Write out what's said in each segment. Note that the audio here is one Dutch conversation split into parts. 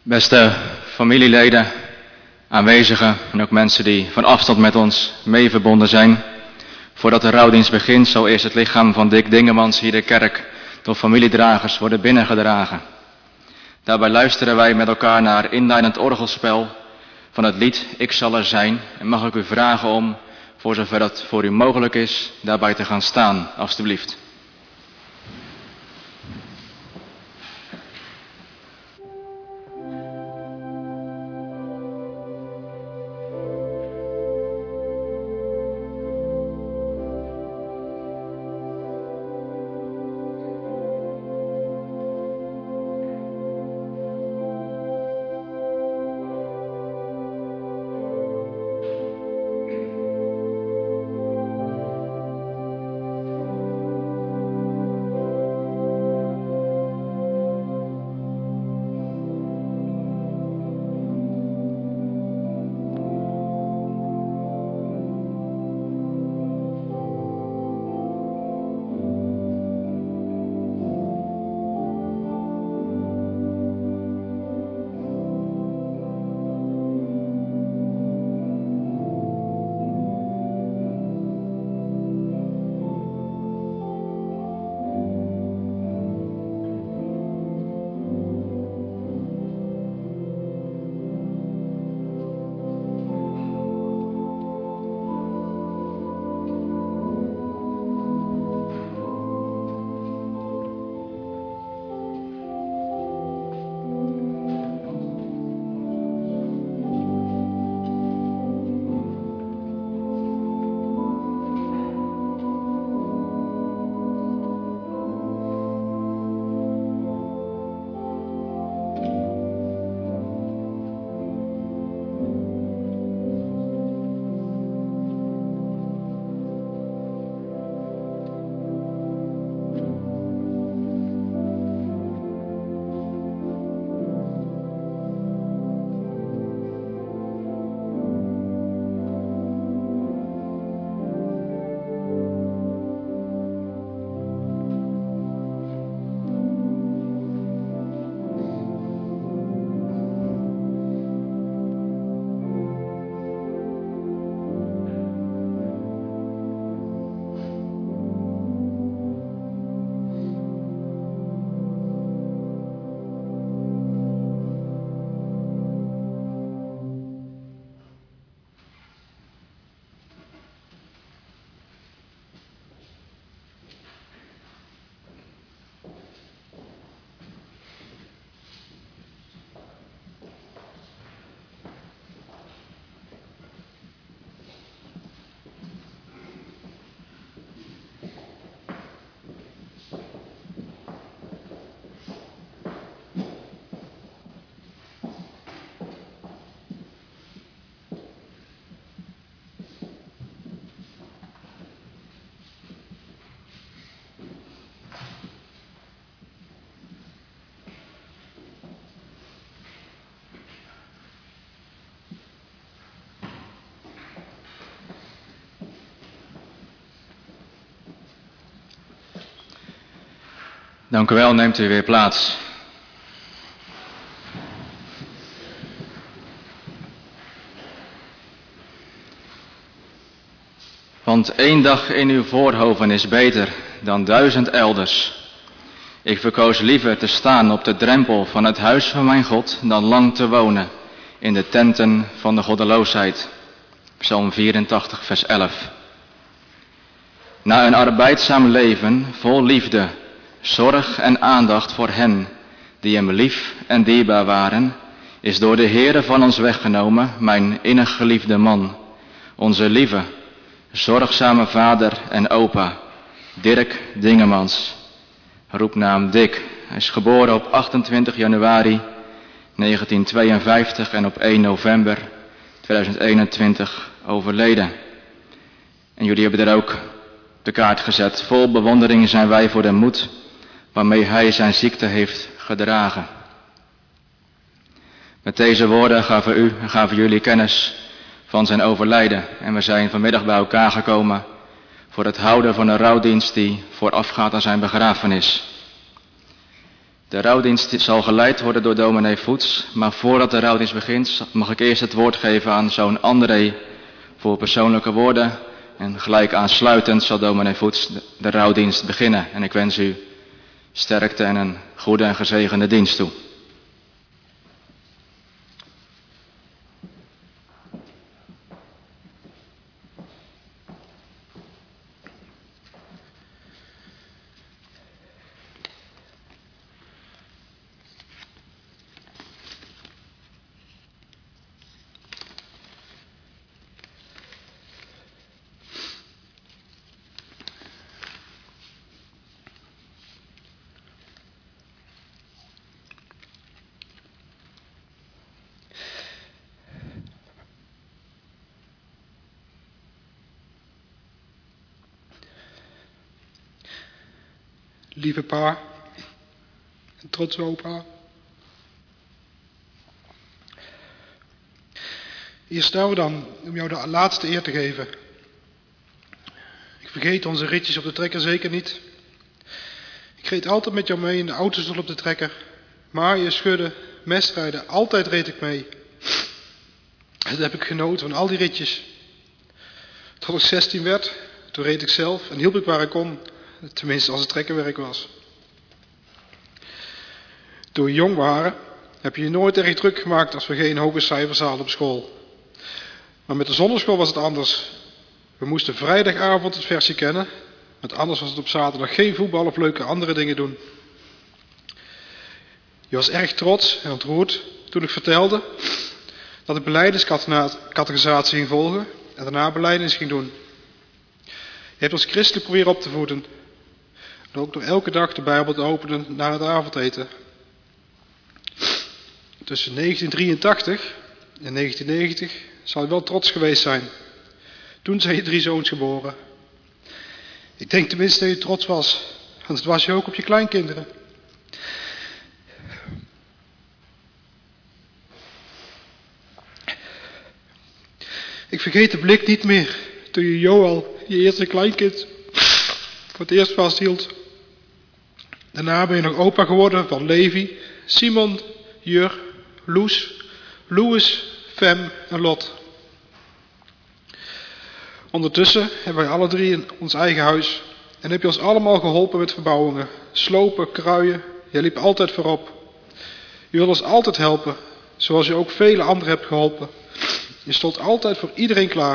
Beste familieleden, aanwezigen en ook mensen die van afstand met ons mee verbonden zijn. Voordat de rouwdienst begint zal eerst het lichaam van Dick Dingemans hier de kerk door familiedragers worden binnengedragen. Daarbij luisteren wij met elkaar naar inleidend orgelspel van het lied Ik zal er zijn. En mag ik u vragen om, voor zover dat voor u mogelijk is, daarbij te gaan staan, alstublieft. Dank u wel, neemt u weer plaats. Want 1 dag in uw voorhoven is beter dan 1000 elders. Ik verkoos liever te staan op de drempel van het huis van mijn God dan lang te wonen in de tenten van de goddeloosheid. Psalm 84, vers 11. Na een arbeidzaam leven vol liefde, zorg en aandacht voor hen die hem lief en dierbaar waren, is door de Heere van ons weggenomen mijn innig geliefde man, onze lieve, zorgzame vader en opa, Dirk Dingemans, roepnaam Dick. Hij is geboren op 28 januari 1952 en op 1 november 2021 overleden. En jullie hebben er ook op de kaart gezet. Vol bewondering zijn wij voor de moed waarmee hij zijn ziekte heeft gedragen. Met deze woorden gaven u en gaven jullie kennis van zijn overlijden. En we zijn vanmiddag bij elkaar gekomen voor het houden van een rouwdienst die voorafgaat aan zijn begrafenis. De rouwdienst zal geleid worden door dominee Voets, maar voordat de rouwdienst begint mag ik eerst het woord geven aan zoon André voor persoonlijke woorden. En gelijk aansluitend zal dominee Voets de rouwdienst beginnen. En ik wens u sterkte en een goede en gezegende dienst toe. Lieve pa en trotse opa. Hier staan we dan om jou de laatste eer te geven. Ik vergeet onze ritjes op de trekker zeker niet. Ik reed altijd met jou mee in de autostoel op de trekker. Maaien, schudden, mestrijden, altijd reed ik mee. Dat heb ik genoten van al die ritjes. Tot ik 16 werd, toen reed ik zelf en hielp ik waar ik kon. Tenminste als het trekkerwerk was. Toen we jong waren, heb je je nooit erg druk gemaakt als we geen hoge cijfers haalden op school. Maar met de zonneschool was het anders. We moesten vrijdagavond het versje kennen, want anders was het op zaterdag geen voetbal of leuke andere dingen doen. Je was erg trots en ontroerd toen ik vertelde dat ik belijdeniscatechisatie ging volgen en daarna belijdenis ging doen. Je hebt ons christelijk proberen op te voeden. En ook door elke dag de Bijbel te openen na het avondeten. Tussen 1983 en 1990 zal je wel trots geweest zijn. Toen zijn je 3 zoons geboren. Ik denk tenminste dat je trots was. Want het was je ook op je kleinkinderen. Ik vergeet de blik niet meer toen je Joël, je eerste kleinkind, voor het eerst vasthield. Daarna ben je nog opa geworden van Levi, Simon, Jur, Loes, Louis, Fem en Lot. Ondertussen hebben wij alle 3 in ons eigen huis en heb je ons allemaal geholpen met verbouwingen, slopen, kruien. Je liep altijd voorop. Je wilde ons altijd helpen, zoals je ook vele anderen hebt geholpen. Je stond altijd voor iedereen klaar.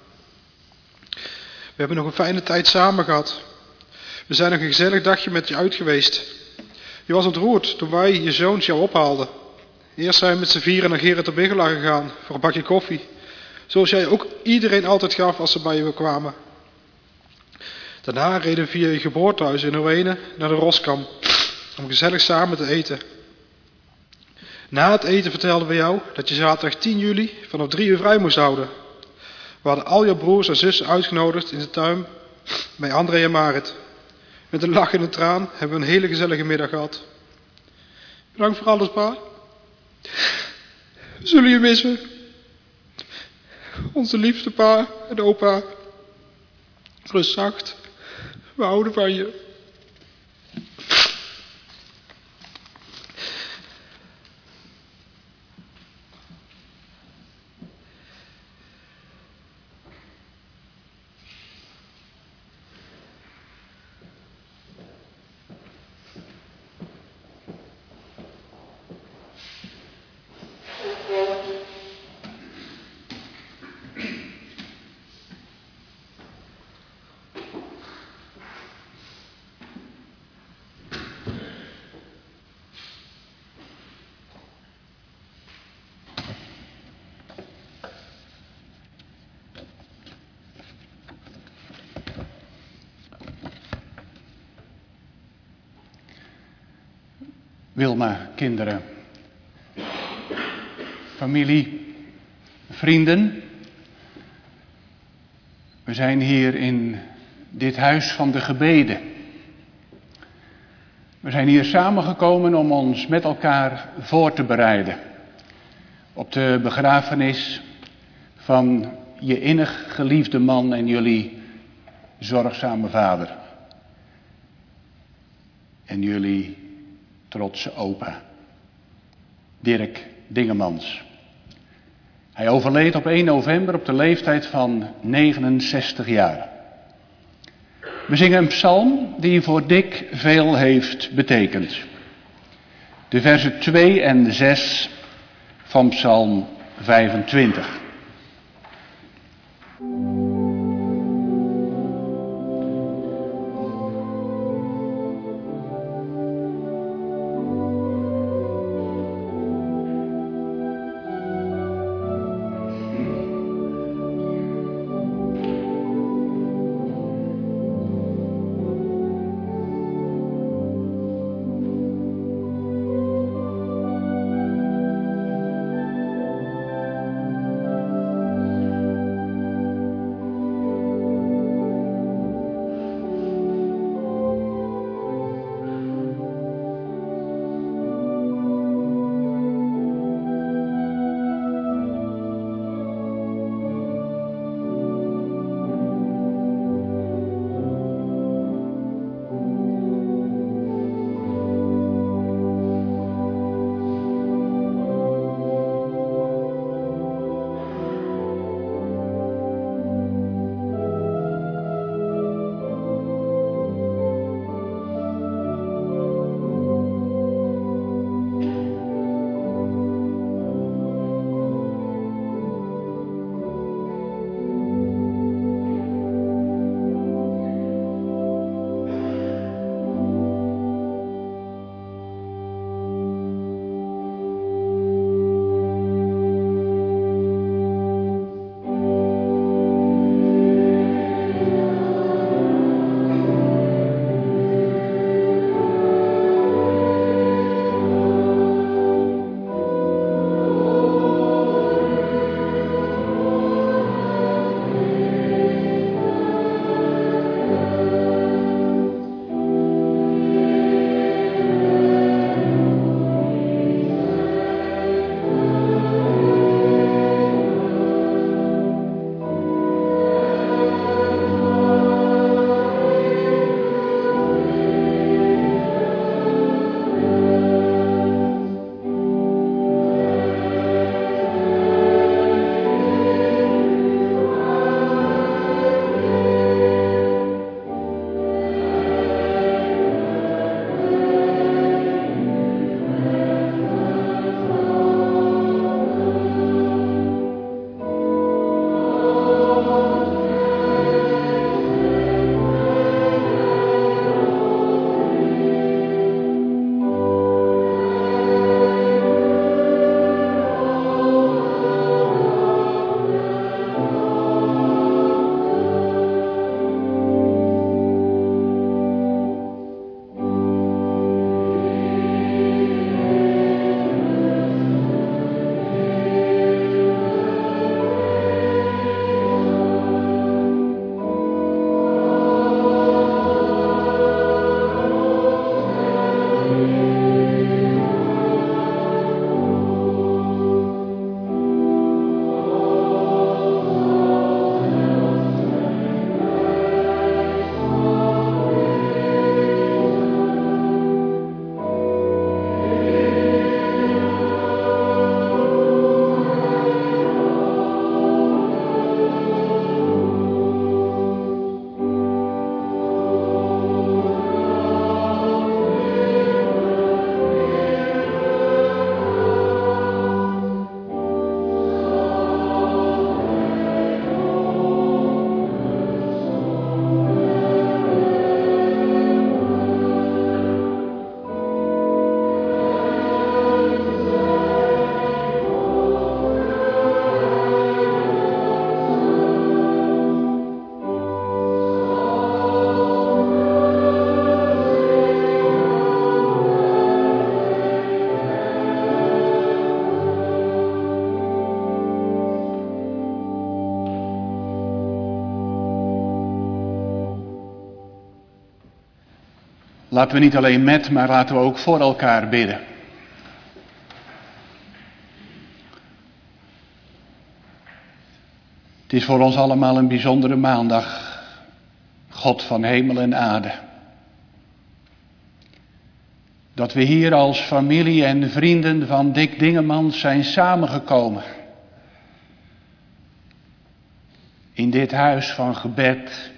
We hebben nog een fijne tijd samen gehad. We zijn nog een gezellig dagje met je uit geweest. Je was ontroerd toen wij, je zoons, jou ophaalden. Eerst zijn we met z'n 4 naar Gerrit de Bigelaar gegaan voor een bakje koffie. Zoals jij ook iedereen altijd gaf als ze bij je kwamen. Daarna reden we via je geboortehuis in Oene naar de Roskam om gezellig samen te eten. Na het eten vertelden we jou dat je zaterdag 10 juli vanaf 3 uur vrij moest houden. We hadden al je broers en zussen uitgenodigd in de tuin bij André en Marit. Met een lach en een traan hebben we een hele gezellige middag gehad. Bedankt voor alles, pa. We zullen je missen. Onze liefste pa en opa. Rust zacht. We houden van je. Wilma, kinderen, familie, vrienden. We zijn hier in dit huis van de gebeden. We zijn hier samengekomen om ons met elkaar voor te bereiden op de begrafenis van je innig geliefde man en jullie zorgzame vader. En jullie trotse opa, Dirk Dingemans. Hij overleed op 1 november op de leeftijd van 69 jaar. We zingen een psalm die voor Dick veel heeft betekend. De versen 2 en 6 van psalm 25. Laten we niet alleen met, maar laten we ook voor elkaar bidden. Het is voor ons allemaal een bijzondere maandag, God van hemel en aarde. dat we hier als familie en vrienden van Dick Dingemans zijn samengekomen. In dit huis van gebed,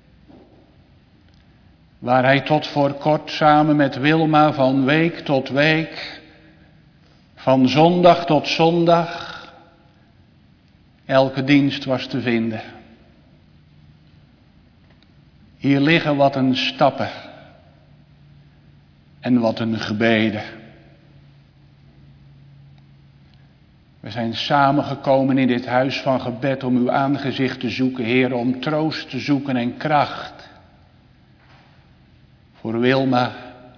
waar hij tot voor kort samen met Wilma van week tot week, van zondag tot zondag, elke dienst was te vinden. Hier liggen wat een stappen en wat een gebeden. We zijn samengekomen in dit huis van gebed om uw aangezicht te zoeken, Heer, om troost te zoeken en kracht. Voor Wilma,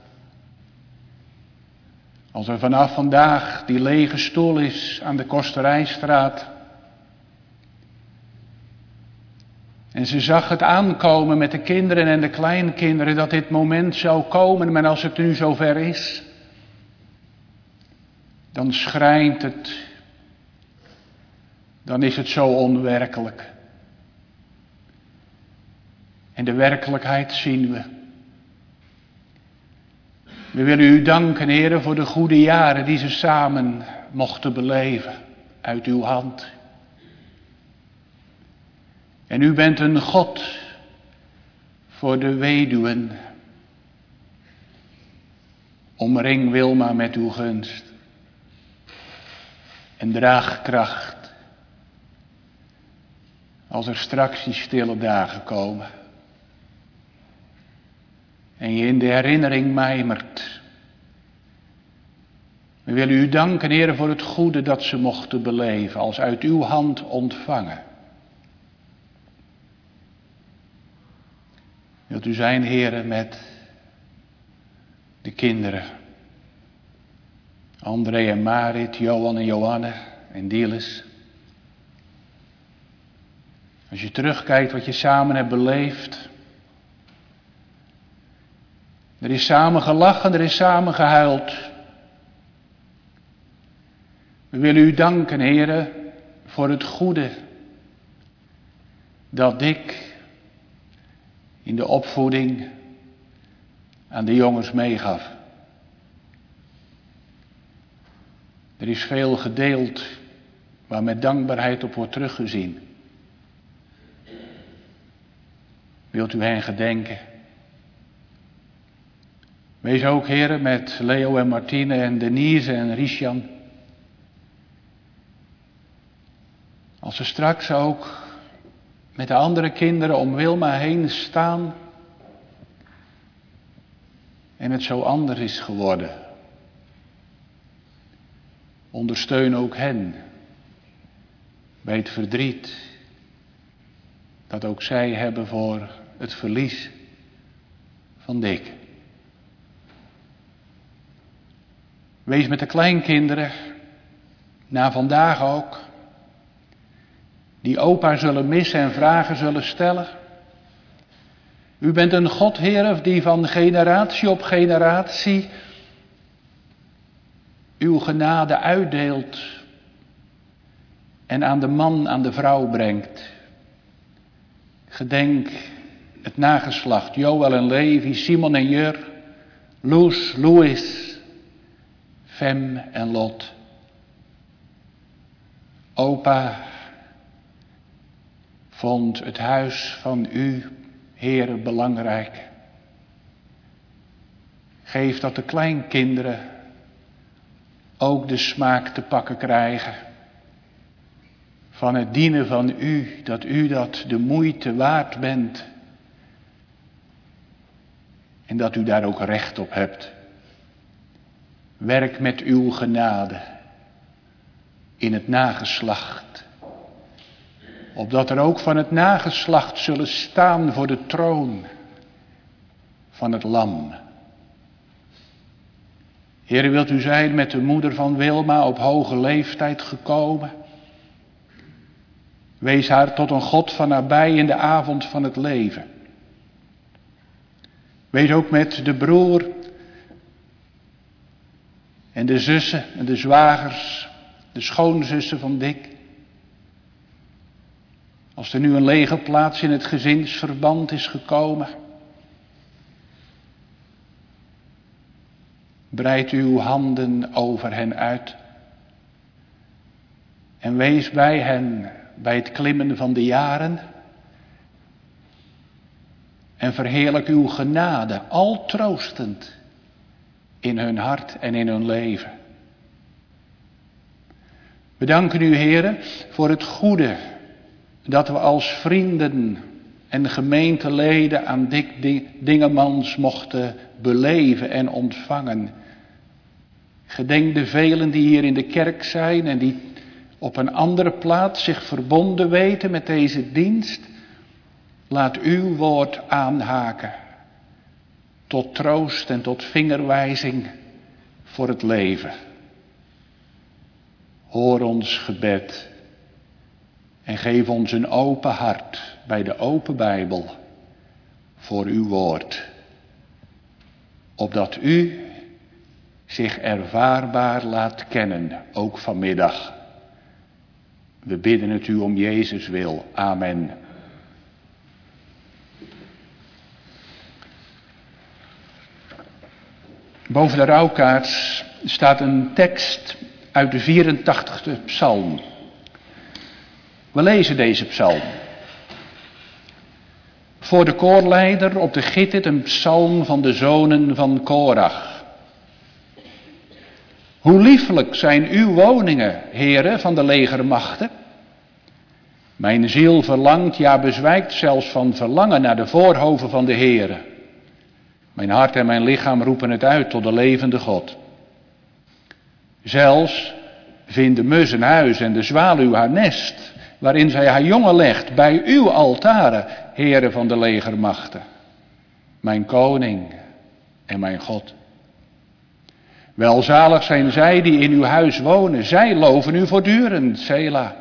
als er vanaf vandaag die lege stoel is aan de Kosterijstraat. En ze zag het aankomen met de kinderen en de kleinkinderen, dat dit moment zou komen, maar als het nu zover is, dan schrijnt het, dan is het zo onwerkelijk. En de werkelijkheid zien we. We willen u danken, Heere, voor de goede jaren die ze samen mochten beleven uit uw hand. En u bent een God voor de weduwen. Omring Wilma met uw gunst en draag kracht als er straks die stille dagen komen. En je in de herinnering mijmert. We willen u danken, Heer, voor het goede dat ze mochten beleven, als uit uw hand ontvangen. Wilt u zijn, Heer, met de kinderen. André en Marit, Johan en Johanne en Dielis. Als je terugkijkt wat je samen hebt beleefd. Er is samen gelachen, er is samen gehuild. We willen u danken, Heere, voor het goede dat Dick in de opvoeding aan de jongens meegaf. Er is veel gedeeld waar met dankbaarheid op wordt teruggezien. Wilt u hen gedenken? Wees ook, Heere, met Leo en Martine en Denise en Richan. Als ze straks ook met de andere kinderen om Wilma heen staan en het zo anders is geworden. Ondersteun ook hen bij het verdriet dat ook zij hebben voor het verlies van Dick. Wees met de kleinkinderen, na vandaag ook, die opa zullen missen en vragen zullen stellen. U bent een God, Heer, die van generatie op generatie uw genade uitdeelt en aan de man, aan de vrouw brengt. Gedenk het nageslacht, Joël en Levi, Simon en Jur, Loes, Louis, Fem en Lot. Opa vond het huis van u, Heere, belangrijk. Geef dat de kleinkinderen ook de smaak te pakken krijgen van het dienen van u dat de moeite waard bent en dat u daar ook recht op hebt. Werk met uw genade in het nageslacht, opdat er ook van het nageslacht zullen staan voor de troon van het Lam. Heer, wilt u zijn met de moeder van Wilma op hoge leeftijd gekomen? Wees haar tot een God van nabij in de avond van het leven. Wees ook met de broer en de zussen en de zwagers, de schoonzussen van Dick. Als er nu een lege plaats in het gezinsverband is gekomen. Breid uw handen over hen uit. En wees bij hen bij het klimmen van de jaren. En verheerlijk uw genade, al troostend, in hun hart en in hun leven. We danken u, Heere, voor het goede dat we als vrienden en gemeenteleden aan Dick Dingemans mochten beleven en ontvangen. Gedenk de velen die hier in de kerk zijn en die op een andere plaats zich verbonden weten met deze dienst. Laat uw woord aanhaken tot troost en tot vingerwijzing voor het leven. Hoor ons gebed en geef ons een open hart bij de open Bijbel voor uw woord. Opdat u zich ervaarbaar laat kennen, ook vanmiddag. We bidden het u om Jezus wil. Amen. Boven de rouwkaart staat een tekst uit de 84e psalm. We lezen deze psalm. Voor de koorleider op de gittert een psalm van de zonen van Korach. Hoe lieflijk zijn uw woningen, Heere van de legermachten. Mijn ziel verlangt, ja bezwijkt zelfs van verlangen naar de voorhoven van de Heere. Mijn hart en mijn lichaam roepen het uit tot de levende God. Zelfs vindt de mus een huis en de zwaluw haar nest, waarin zij haar jongen legt, bij uw altaren, Heere van de legermachten. Mijn koning en mijn God. Welzalig zijn zij die in uw huis wonen, zij loven u voortdurend, Sela.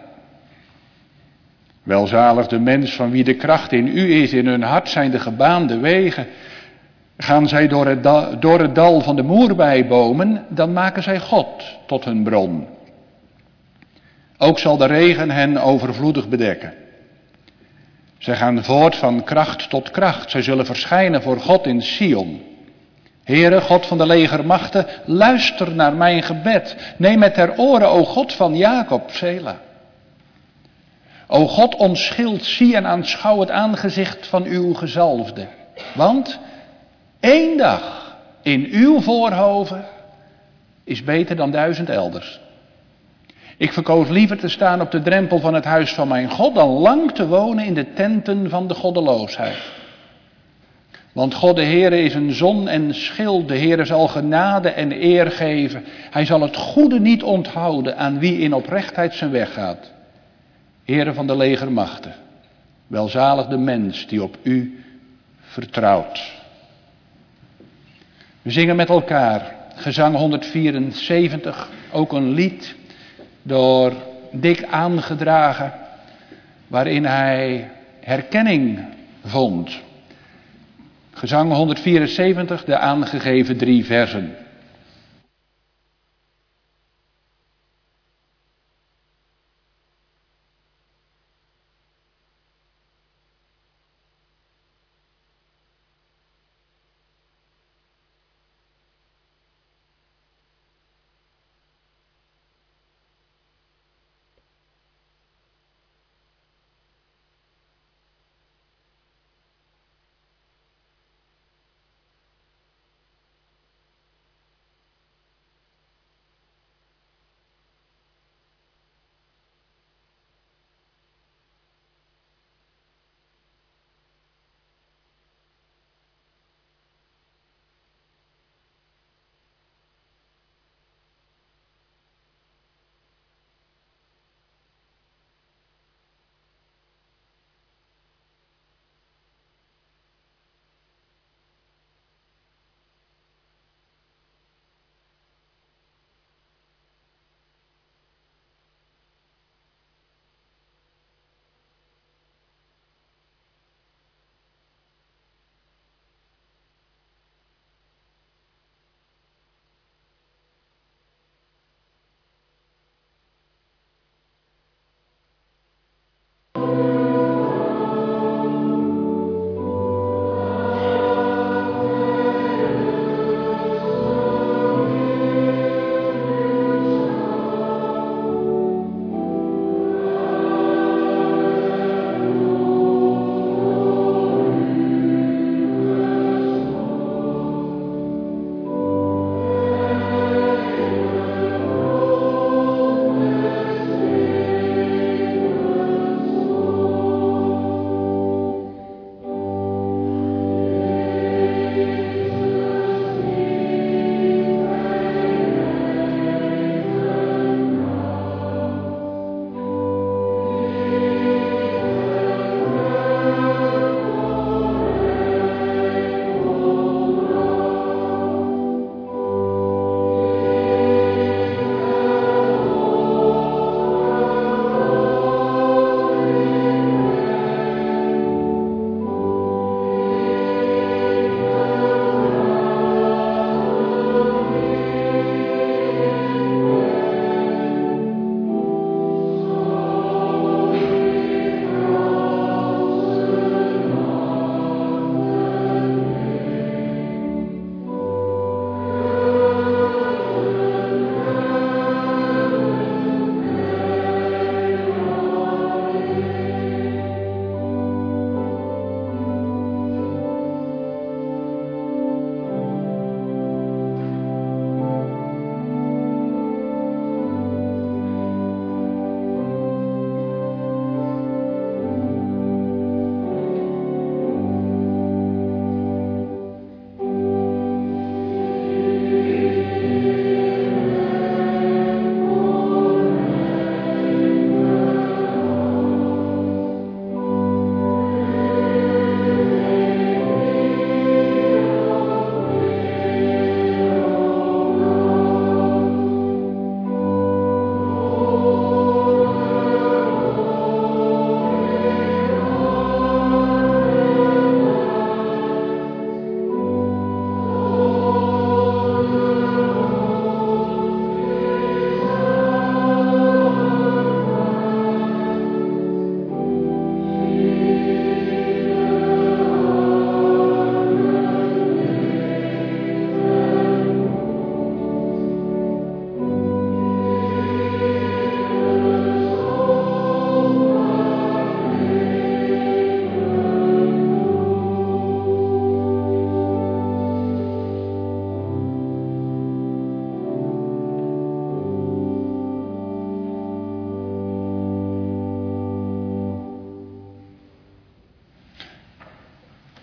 Welzalig de mens van wie de kracht in u is, in hun hart zijn de gebaande wegen. Gaan zij door het dal van de moerbeibomen, dan maken zij God tot hun bron. Ook zal de regen hen overvloedig bedekken. Zij gaan voort van kracht tot kracht. Zij zullen verschijnen voor God in Sion. Heere, God van de legermachten, luister naar mijn gebed. Neem het ter oren, o God van Jacob, Sela. O God, ontschild, zie en aanschouw het aangezicht van uw gezalfde. Want 1 dag in uw voorhoven is beter dan 1000 elders. Ik verkoos liever te staan op de drempel van het huis van mijn God dan lang te wonen in de tenten van de goddeloosheid. Want God de Heere is een zon en schild. De Heere zal genade en eer geven. Hij zal het goede niet onthouden aan wie in oprechtheid zijn weg gaat. Heere van de legermachten, welzalig de mens die op u vertrouwt. We zingen met elkaar gezang 174, ook een lied door Dick aangedragen, waarin hij herkenning vond. Gezang 174, de aangegeven 3 versen.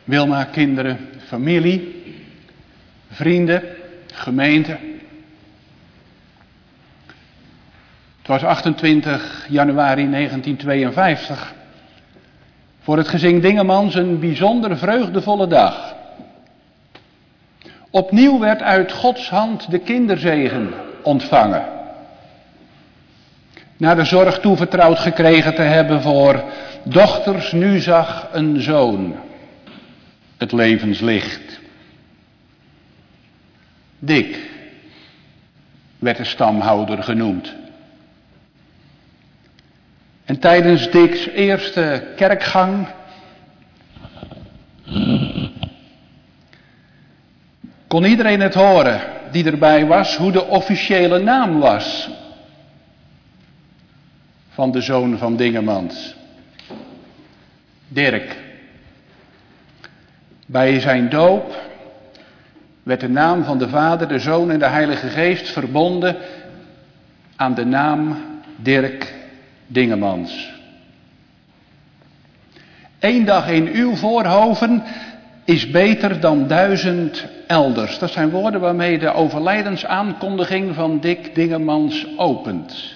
Wilma, kinderen, familie, vrienden, gemeente. Het was 28 januari 1952. Voor het gezin Dingemans een bijzonder vreugdevolle dag. Opnieuw werd uit Gods hand de kinderzegen ontvangen. Na de zorg toevertrouwd gekregen te hebben voor dochters, nu zag een zoon het levenslicht. Dick werd de stamhouder genoemd. En tijdens Dick's eerste kerkgang kon iedereen het horen die erbij was, hoe de officiële naam was van de zoon van Dingemans. Dirk. Bij zijn doop werd de naam van de Vader, de Zoon en de Heilige Geest verbonden aan de naam Dirk Dingemans. 1 dag in uw voorhoven is beter dan 1000 elders. Dat zijn woorden waarmee de overlijdensaankondiging van Dick Dingemans opent.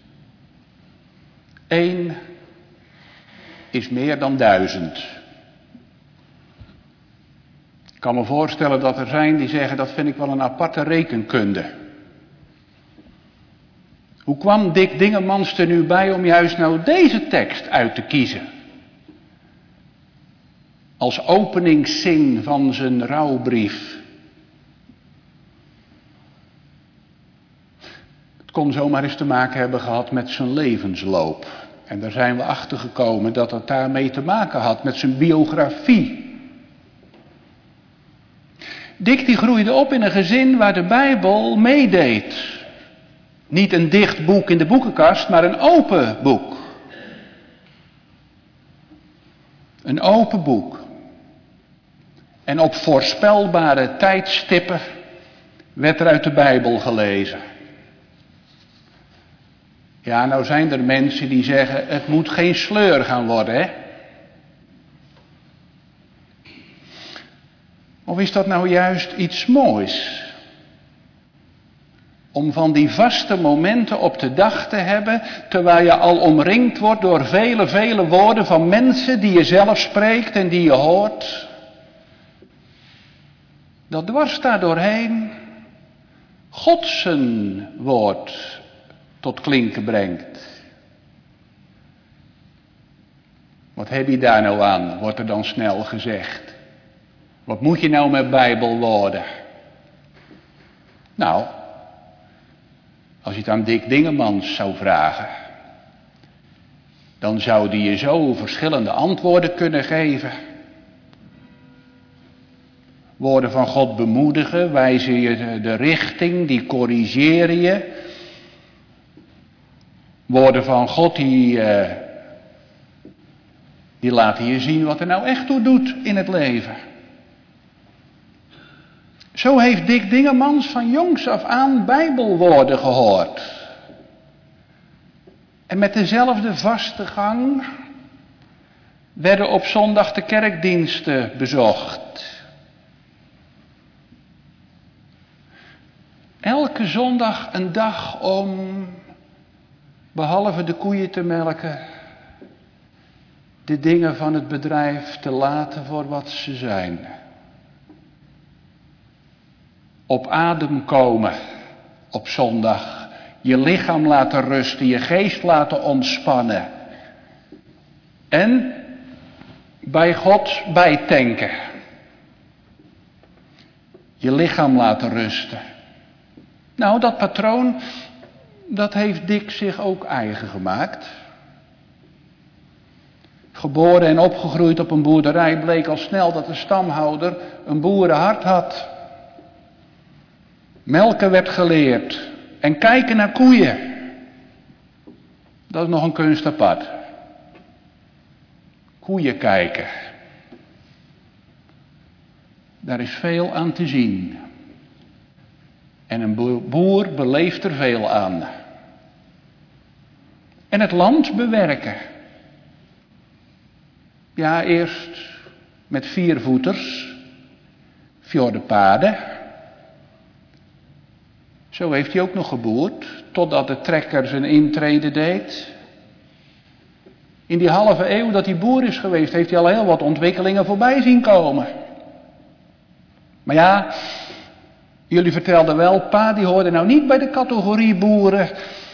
1 is meer dan 1000. Ik kan me voorstellen dat er zijn die zeggen, dat vind ik wel een aparte rekenkunde. Hoe kwam Dick Dingemans er nu bij om juist nou deze tekst uit te kiezen? Als openingszin van zijn rouwbrief. Het kon zomaar eens te maken hebben gehad met zijn levensloop. En daar zijn we achter gekomen dat het daarmee te maken had met zijn biografie. Dick die groeide op in een gezin waar de Bijbel meedeed. Niet een dicht boek in de boekenkast, maar een open boek. Een open boek. En op voorspelbare tijdstippen werd er uit de Bijbel gelezen. Ja, nou zijn er mensen die zeggen, het moet geen sleur gaan worden, hè? Of is dat nou juist iets moois? Om van die vaste momenten op de dag te hebben, terwijl je al omringd wordt door vele woorden van mensen die je zelf spreekt en die je hoort. Dat dwars daar doorheen God zijn woord tot klinken brengt. Wat heb je daar nou aan, wordt er dan snel gezegd. Wat moet je nou met Bijbelwoorden? Nou, als je het aan Dick Dingemans zou vragen, dan zou die je zo verschillende antwoorden kunnen geven. Woorden van God bemoedigen, wijzen je de richting, die corrigeren je. Woorden van God die laten je zien wat er nou echt toe doet in het leven. Zo heeft Dick Dingemans van jongs af aan Bijbelwoorden gehoord. En met dezelfde vaste gang werden op zondag de kerkdiensten bezocht. Elke zondag een dag om, behalve de koeien te melken, de dingen van het bedrijf te laten voor wat ze zijn. Op adem komen op zondag. Je lichaam laten rusten, je geest laten ontspannen. En bij God bijtanken. Je lichaam laten rusten. Nou, dat patroon, dat heeft Dick zich ook eigen gemaakt. Geboren en opgegroeid op een boerderij bleek al snel dat de stamhouder een boerenhart had. Melken werd geleerd en kijken naar koeien. Dat is nog een kunst apart. Koeien kijken. Daar is veel aan te zien. En een boer beleeft er veel aan. En het land bewerken. Ja, eerst met 4 voeters, voor de paarden. Zo heeft hij ook nog geboerd, totdat de trekker zijn intrede deed. In die halve eeuw dat hij boer is geweest, heeft hij al heel wat ontwikkelingen voorbij zien komen. Maar ja, jullie vertelden wel, pa die hoorde nou niet bij de categorie boeren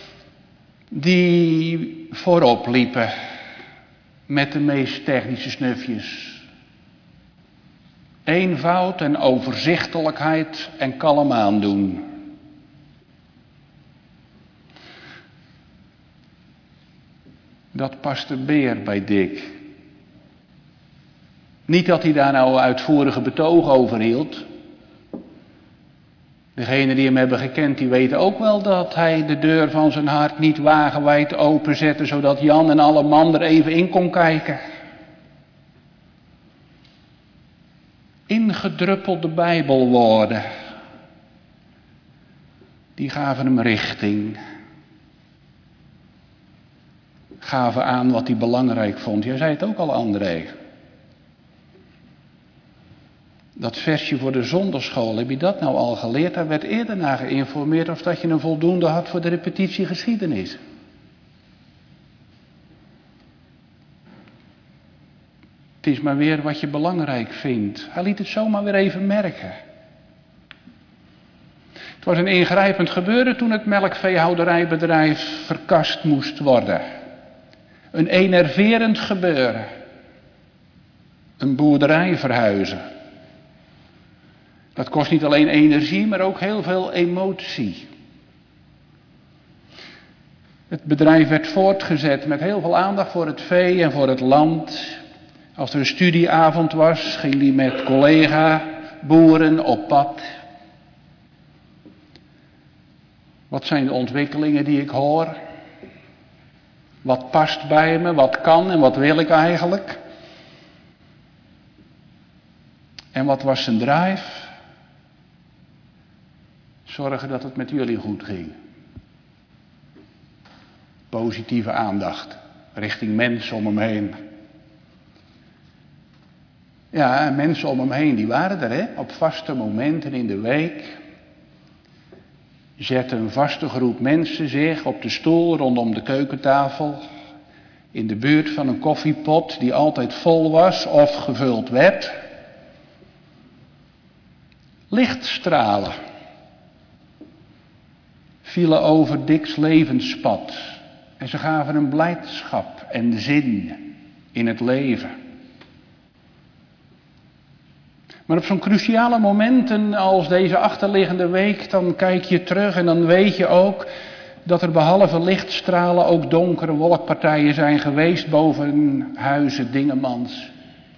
die voorop liepen met de meest technische snufjes. Eenvoud en overzichtelijkheid en kalm aandoen. Dat paste beer bij Dick. Niet dat hij daar nou uitvoerige betoog over hield. Degenen die hem hebben gekend, die weten ook wel dat hij de deur van zijn hart niet wagenwijd openzette, zodat Jan en alle man er even in kon kijken. Ingedruppelde Bijbelwoorden, die gaven hem richting. Gaven aan wat hij belangrijk vond. Jij zei het ook al, André. Dat versje voor de zondagschool, heb je dat nou al geleerd? Daar werd eerder naar geïnformeerd of dat je een voldoende had voor de repetitie geschiedenis. Het is maar weer wat je belangrijk vindt. Hij liet het zomaar weer even merken. Het was een ingrijpend gebeuren toen het melkveehouderijbedrijf verkast moest worden. Een enerverend gebeuren. Een boerderij verhuizen. Dat kost niet alleen energie, maar ook heel veel emotie. Het bedrijf werd voortgezet met heel veel aandacht voor het vee en voor het land. Als er een studieavond was, ging die met collega-boeren op pad. Wat zijn de ontwikkelingen die ik hoor? Wat past bij me, wat kan en wat wil ik eigenlijk? En wat was zijn drive? Zorgen dat het met jullie goed ging. Positieve aandacht richting mensen om hem heen. Ja, mensen om hem heen, die waren er, hè? Op vaste momenten in de week. Zette een vaste groep mensen zich op de stoel rondom de keukentafel. In de buurt van een koffiepot die altijd vol was of gevuld werd. Lichtstralen vielen over Dick's levenspad. En ze gaven hem blijdschap en zin in het leven. Maar op zo'n cruciale momenten als deze achterliggende week, dan kijk je terug en dan weet je ook dat er behalve lichtstralen ook donkere wolkpartijen zijn geweest boven huizen Dingemans.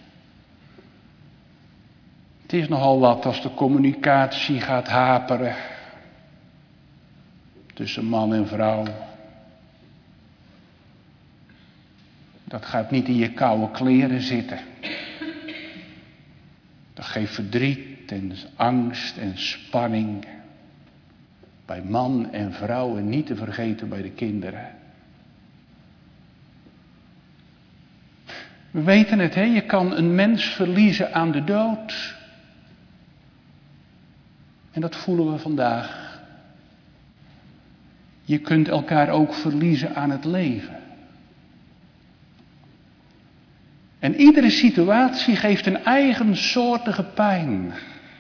Het is nogal wat als de communicatie gaat haperen tussen man en vrouw. Dat gaat niet in je koude kleren zitten. Dat geeft verdriet en angst en spanning. Bij man en vrouw en niet te vergeten bij de kinderen. We weten het, hè? Je kan een mens verliezen aan de dood. En dat voelen we vandaag. Je kunt elkaar ook verliezen aan het leven. En iedere situatie geeft een eigensoortige pijn.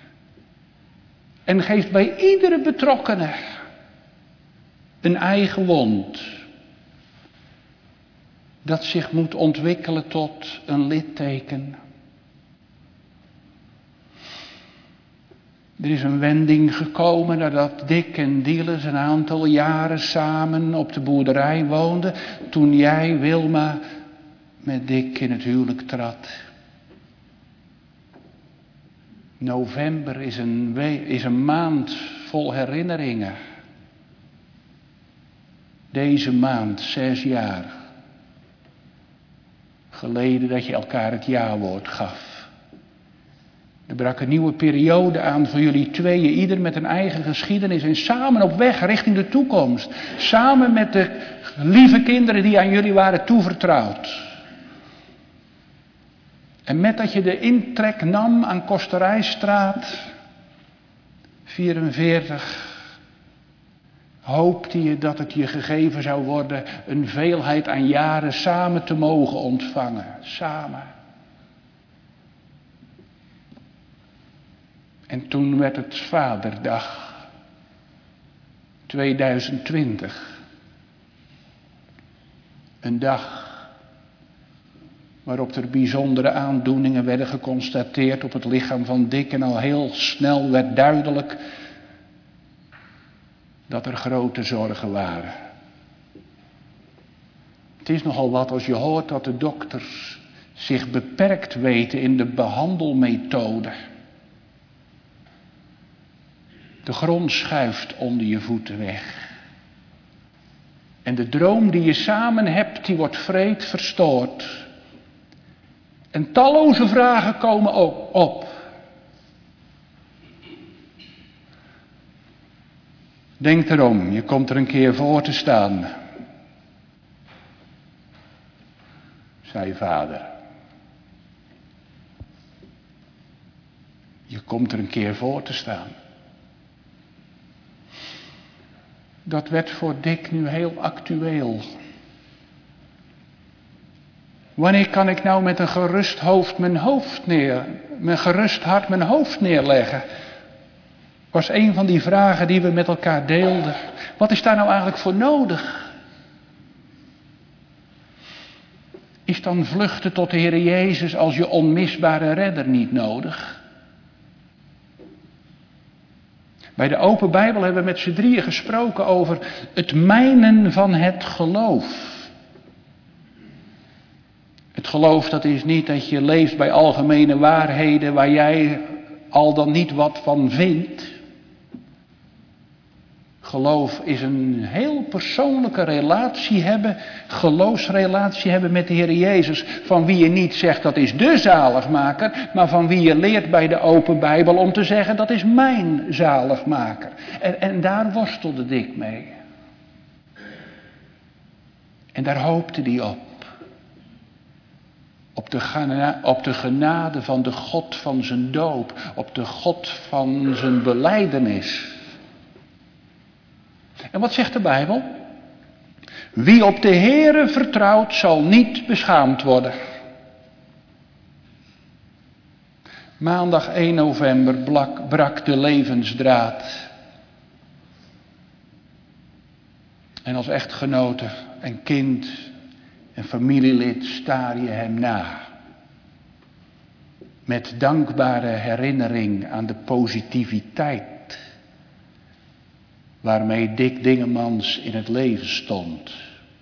En geeft bij iedere betrokkene een eigen wond. Dat zich moet ontwikkelen tot een litteken. Er is een wending gekomen nadat Dick en Dieles een aantal jaren samen op de boerderij woonden. Toen jij, Wilma, met Dick in het huwelijk trad. November is een maand vol herinneringen. Deze maand, 6 jaar geleden dat je elkaar het ja-woord gaf. Er brak een nieuwe periode aan voor jullie tweeën, ieder met een eigen geschiedenis en samen op weg richting de toekomst. Samen met de lieve kinderen die aan jullie waren toevertrouwd. En met dat je de intrek nam aan Kosterijstraat 44, hoopte je dat het je gegeven zou worden een veelheid aan jaren samen te mogen ontvangen. Samen. En toen werd het Vaderdag 2020. Een dag waarop er bijzondere aandoeningen werden geconstateerd op het lichaam van Dick. En al heel snel werd duidelijk dat er grote zorgen waren. Het is nogal wat als je hoort dat de dokters zich beperkt weten in de behandelmethode. De grond schuift onder je voeten weg. En de droom die je samen hebt, die wordt wreed verstoord. En talloze vragen komen ook op. Denk erom, je komt er een keer voor te staan, zei vader. Je komt er een keer voor te staan. Dat werd voor Dick nu heel actueel. Wanneer kan ik nou met een gerust hoofd mijn gerust hart mijn hoofd neerleggen? Was een van die vragen die we met elkaar deelden. Wat is daar nou eigenlijk voor nodig? Is dan vluchten tot de Heer Jezus als je onmisbare redder niet nodig? Bij de Open Bijbel hebben we met z'n drieën gesproken over het mijnen van het geloof. Het geloof, dat is niet dat je leeft bij algemene waarheden waar jij al dan niet wat van vindt. Geloof is een heel persoonlijke relatie hebben, geloofsrelatie hebben met de Heer Jezus. Van wie je niet zegt dat is de zaligmaker, maar van wie je leert bij de Open Bijbel om te zeggen dat is mijn zaligmaker. En daar worstelde Dick mee. En daar hoopte hij op. Op de genade van de God van zijn doop. Op de God van zijn belijdenis. En wat zegt de Bijbel? Wie op de Heere vertrouwt, zal niet beschaamd worden. Maandag 1 november brak de levensdraad. En als echtgenote en kind en familielid staar je hem na. Met dankbare herinnering aan de positiviteit waarmee Dick Dingemans in het leven stond.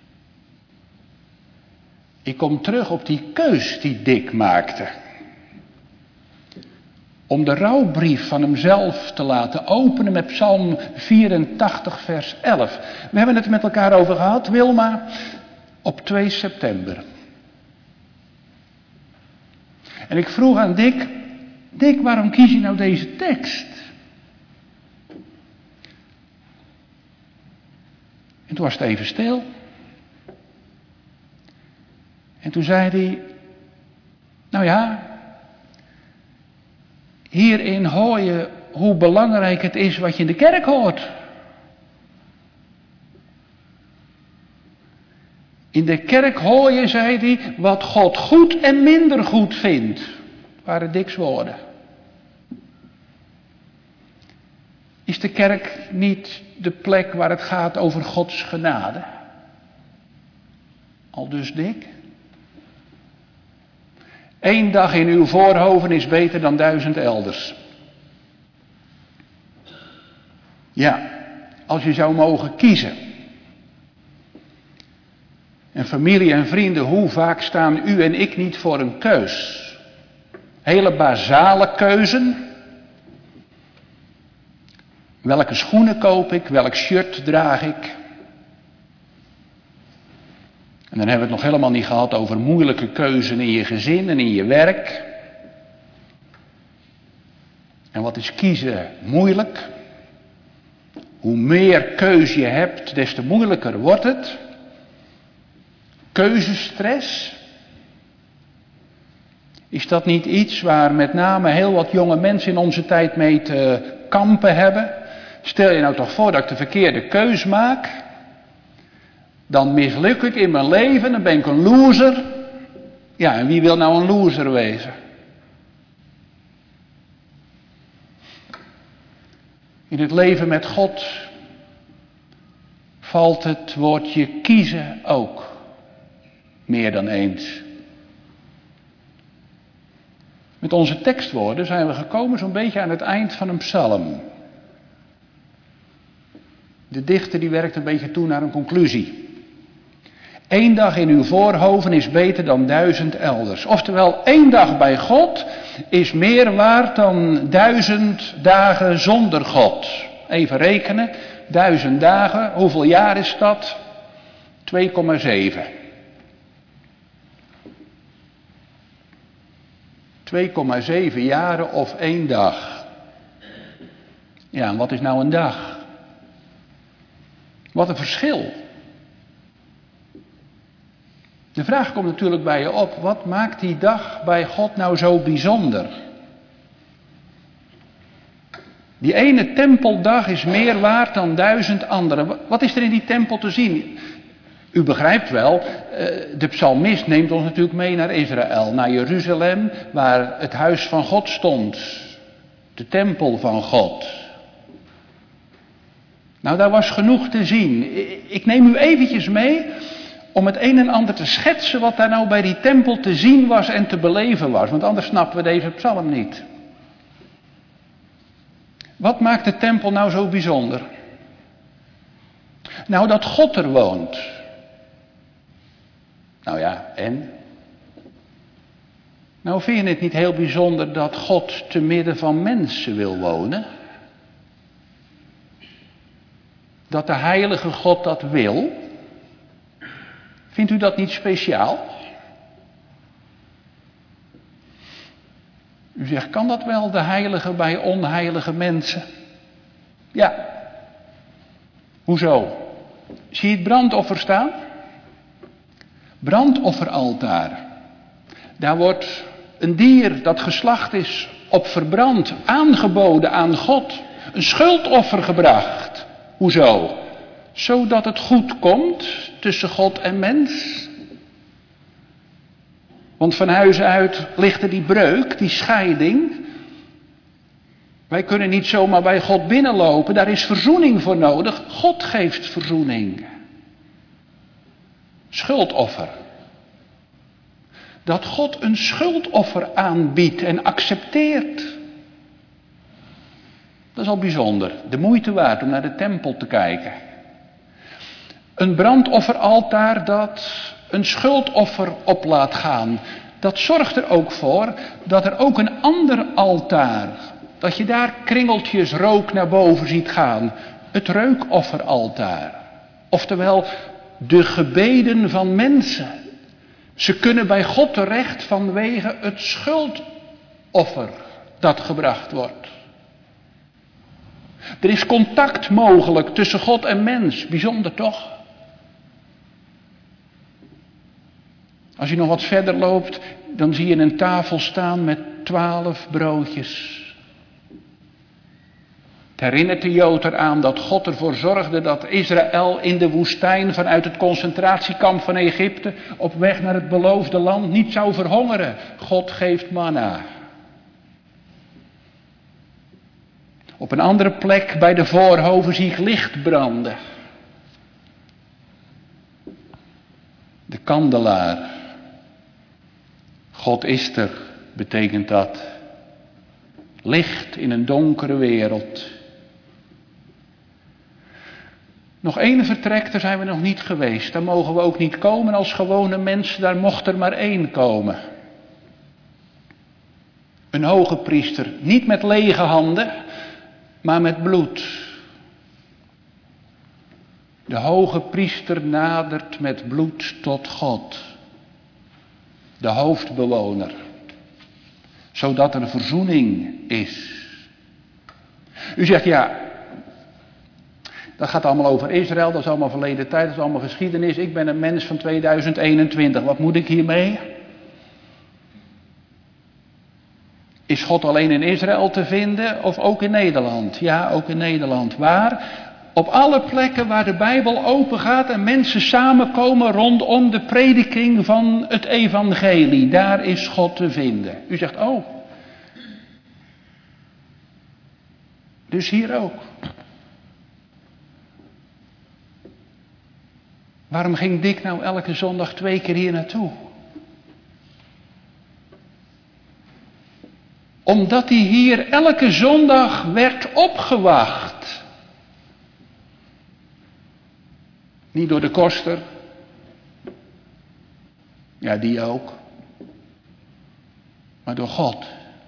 Ik kom terug op die keus die Dick maakte. Om de rouwbrief van hemzelf te laten openen met Psalm 84 vers 11. We hebben het met elkaar over gehad, Wilma, op 2 september. En ik vroeg aan Dick, waarom kies je nou deze tekst? En toen was het even stil. En toen zei hij, nou ja, hierin hoor je hoe belangrijk het is wat je in de kerk hoort. In de kerk hoor je, zei hij, wat God goed en minder goed vindt. Dat waren Dick's woorden. Is de kerk niet de plek waar het gaat over Gods genade? Aldus Dick. 1 dag in uw voorhoven is beter dan 1000 elders. Ja, als je zou mogen kiezen. En familie en vrienden, hoe vaak staan u en ik niet voor een keus? Hele basale keuzen. Welke schoenen koop ik? Welk shirt draag ik? En dan hebben we het nog helemaal niet gehad over moeilijke keuzen in je gezin en in je werk. En wat is kiezen moeilijk? Hoe meer keuze je hebt, des te moeilijker wordt het. Keuzestress. Is dat niet iets waar met name heel wat jonge mensen in onze tijd mee te kampen hebben? Stel je nou toch voor dat ik de verkeerde keus maak. Dan misluk ik in mijn leven, dan ben ik een loser. Ja, en wie wil nou een loser wezen? In het leven met God valt het woordje kiezen ook meer dan eens. Met onze tekstwoorden zijn we gekomen zo'n beetje aan het eind van een psalm. De dichter die werkt een beetje toe naar een conclusie. 1 dag in uw voorhoven is beter dan 1000 elders. Oftewel, 1 dag bij God is meer waard dan 1000 dagen zonder God. Even rekenen, 1000 dagen, hoeveel jaar is dat? 2,7. 2,7 jaren of 1 dag. Ja, en wat is nou een dag? Wat een verschil. De vraag komt natuurlijk bij je op, wat maakt die dag bij God nou zo bijzonder? Die ene tempeldag is meer waard dan 1000 andere. Wat is er in die tempel te zien? U begrijpt wel, de psalmist neemt ons natuurlijk mee naar Israël, naar Jeruzalem, waar het huis van God stond. De tempel van God. Nou, daar was genoeg te zien. Ik neem u eventjes mee om het een en ander te schetsen wat daar nou bij die tempel te zien was en te beleven was. Want anders snappen we deze psalm niet. Wat maakt de tempel nou zo bijzonder? Nou, dat God er woont. Nou ja, en? Nou, vind je het niet heel bijzonder dat God te midden van mensen wil wonen? Dat de heilige God dat wil? Vindt u dat niet speciaal? U zegt, kan dat wel, de heilige bij onheilige mensen? Ja. Hoezo? Zie je het brandoffer staan? Brandofferaltaar. Daar wordt een dier dat geslacht is op verbrand, aangeboden aan God. Een schuldoffer gebracht. Hoezo? Zodat het goed komt tussen God en mens. Want van huis uit ligt er die breuk, die scheiding. Wij kunnen niet zomaar bij God binnenlopen, daar is verzoening voor nodig. God geeft verzoening. Schuldoffer. Dat God een schuldoffer aanbiedt en accepteert. Dat is al bijzonder. De moeite waard om naar de tempel te kijken. Een brandofferaltaar dat een schuldoffer op laat gaan. Dat zorgt er ook voor dat er ook een ander altaar, dat je daar kringeltjes rook naar boven ziet gaan. Het reukofferaltaar. Oftewel, de gebeden van mensen. Ze kunnen bij God terecht vanwege het schuldoffer dat gebracht wordt. Er is contact mogelijk tussen God en mens. Bijzonder toch? Als je nog wat verder loopt, dan zie je een tafel staan met 12 broodjes. Het herinnert de Jood eraan dat God ervoor zorgde dat Israël in de woestijn vanuit het concentratiekamp van Egypte op weg naar het beloofde land niet zou verhongeren. God geeft manna. Op een andere plek bij de voorhoven zie ik licht branden. De kandelaar. God is er, betekent dat. Licht in een donkere wereld. Nog één vertrek, daar zijn we nog niet geweest. Daar mogen we ook niet komen als gewone mensen. Daar mocht er maar 1 komen. Een hoge priester. Niet met lege handen, maar met bloed. De hoge priester nadert met bloed tot God. De hoofdbewoner. Zodat er verzoening is. U zegt ja, dat gaat allemaal over Israël, dat is allemaal verleden tijd, dat is allemaal geschiedenis. Ik ben een mens van 2021, wat moet ik hiermee? Is God alleen in Israël te vinden of ook in Nederland? Ja, ook in Nederland. Waar? Op alle plekken waar de Bijbel open gaat en mensen samenkomen rondom de prediking van het evangelie. Daar is God te vinden. U zegt, oh. Dus hier ook. Waarom ging Dick nou elke zondag 2 keer hier naartoe? Omdat hij hier elke zondag werd opgewacht. Niet door de koster. Ja, die ook. Maar door God.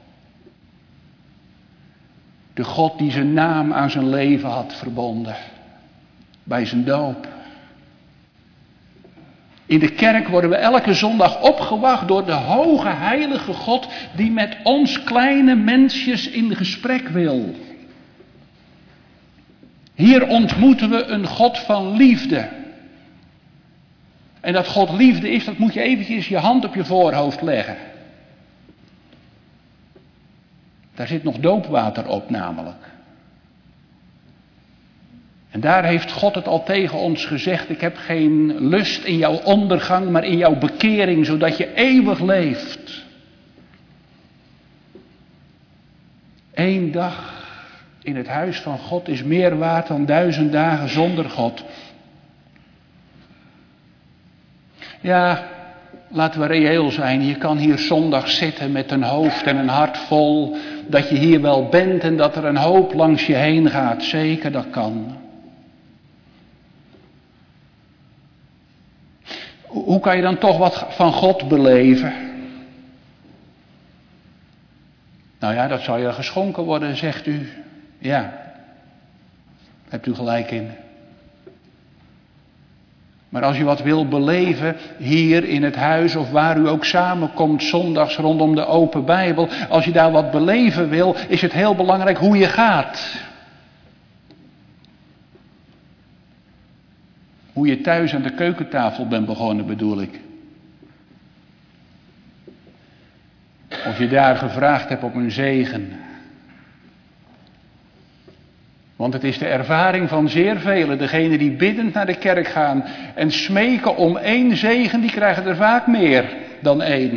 De God die zijn naam aan zijn leven had verbonden. Bij zijn doop. In de kerk worden we elke zondag opgewacht door de hoge heilige God die met ons kleine mensjes in gesprek wil. Hier ontmoeten we een God van liefde. En dat God liefde is, dat moet je eventjes je hand op je voorhoofd leggen. Daar zit nog doopwater op namelijk. En daar heeft God het al tegen ons gezegd. Ik heb geen lust in jouw ondergang, maar in jouw bekering, zodat je eeuwig leeft. 1 dag in het huis van God is meer waard dan 1000 dagen zonder God. Ja, laten we reëel zijn. Je kan hier zondag zitten met een hoofd en een hart vol. Dat je hier wel bent en dat er een hoop langs je heen gaat. Zeker, dat kan. Hoe kan je dan toch wat van God beleven? Nou ja, dat zal je geschonken worden, zegt u. Ja, hebt u gelijk in. Maar als je wat wil beleven, hier in het huis of waar u ook samenkomt, zondags rondom de open Bijbel. Als je daar wat beleven wil, is het heel belangrijk hoe je gaat. Hoe je thuis aan de keukentafel bent begonnen, bedoel ik. Of je daar gevraagd hebt op een zegen. Want het is de ervaring van zeer velen. Degenen die biddend naar de kerk gaan en smeken om 1 zegen, die krijgen er vaak meer dan 1.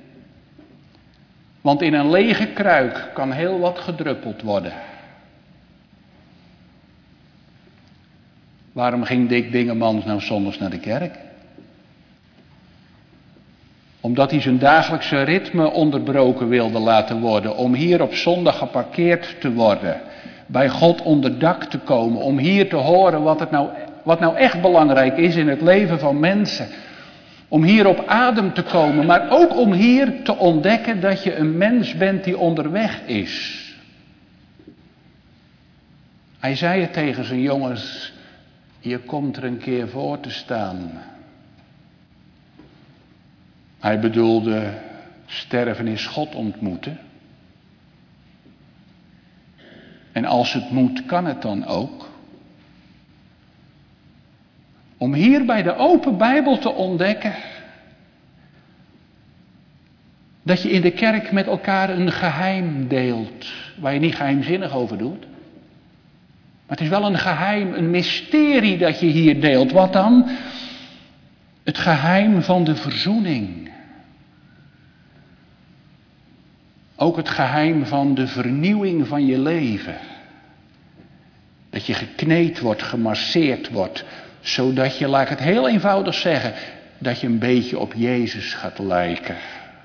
Want in een lege kruik kan heel wat gedruppeld worden. Waarom ging Dick Dingemans nou zondags naar de kerk? Omdat hij zijn dagelijkse ritme onderbroken wilde laten worden. Om hier op zondag geparkeerd te worden. Bij God onder dak te komen. Om hier te horen wat nou echt belangrijk is in het leven van mensen. Om hier op adem te komen. Maar ook om hier te ontdekken dat je een mens bent die onderweg is. Hij zei het tegen zijn jongens. Je komt er een keer voor te staan. Hij bedoelde, sterven is God ontmoeten. En als het moet, kan het dan ook. Om hier bij de open Bijbel te ontdekken dat je in de kerk met elkaar een geheim deelt. Waar je niet geheimzinnig over doet. Maar het is wel een geheim, een mysterie dat je hier deelt. Wat dan? Het geheim van de verzoening. Ook het geheim van de vernieuwing van je leven. Dat je gekneed wordt, gemasseerd wordt. Zodat je, laat ik het heel eenvoudig zeggen, dat je een beetje op Jezus gaat lijken.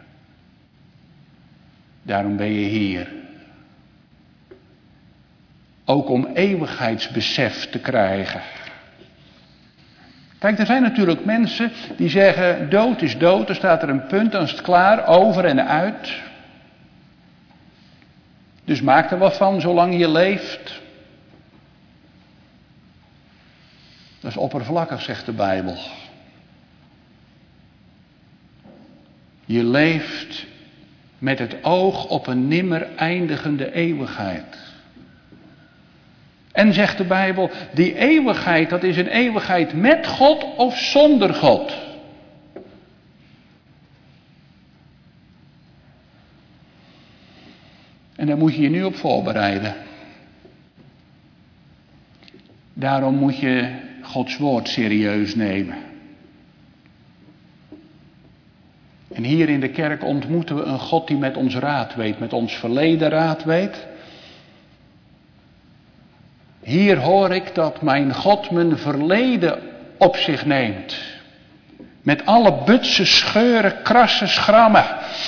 Daarom ben je hier. Ook om eeuwigheidsbesef te krijgen. Kijk, er zijn natuurlijk mensen die zeggen, dood is dood, er staat er een punt, dan is het klaar, over en uit. Dus maak er wat van, zolang je leeft. Dat is oppervlakkig, zegt de Bijbel. Je leeft met het oog op een nimmer eindigende eeuwigheid. En zegt de Bijbel, die eeuwigheid, dat is een eeuwigheid met God of zonder God. En daar moet je je nu op voorbereiden. Daarom moet je Gods woord serieus nemen. En hier in de kerk ontmoeten we een God die met ons raad weet, met ons verleden raad weet. Hier hoor ik dat mijn God mijn verleden op zich neemt. Met alle butsen, scheuren, krassen, schrammen.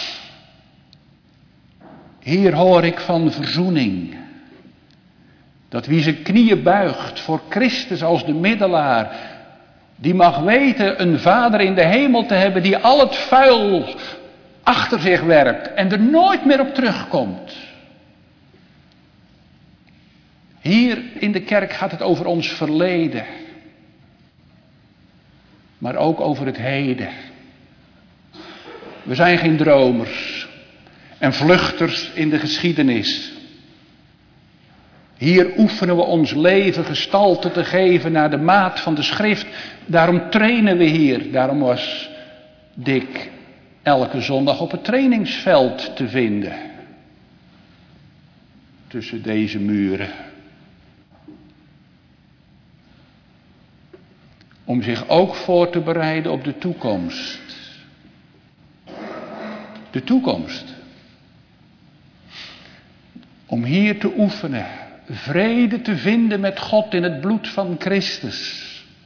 Hier hoor ik van verzoening. Dat wie zijn knieën buigt voor Christus als de middelaar, die mag weten een Vader in de hemel te hebben die al het vuil achter zich werpt en er nooit meer op terugkomt. Hier in de kerk gaat het over ons verleden, maar ook over het heden. We zijn geen dromers en vluchters in de geschiedenis. Hier oefenen we ons leven gestalte te geven naar de maat van de schrift. Daarom trainen we hier. Daarom was Dick elke zondag op het trainingsveld te vinden. Tussen deze muren. Om zich ook voor te bereiden op de toekomst. De toekomst. Om hier te oefenen. Vrede te vinden met God in het bloed van Christus.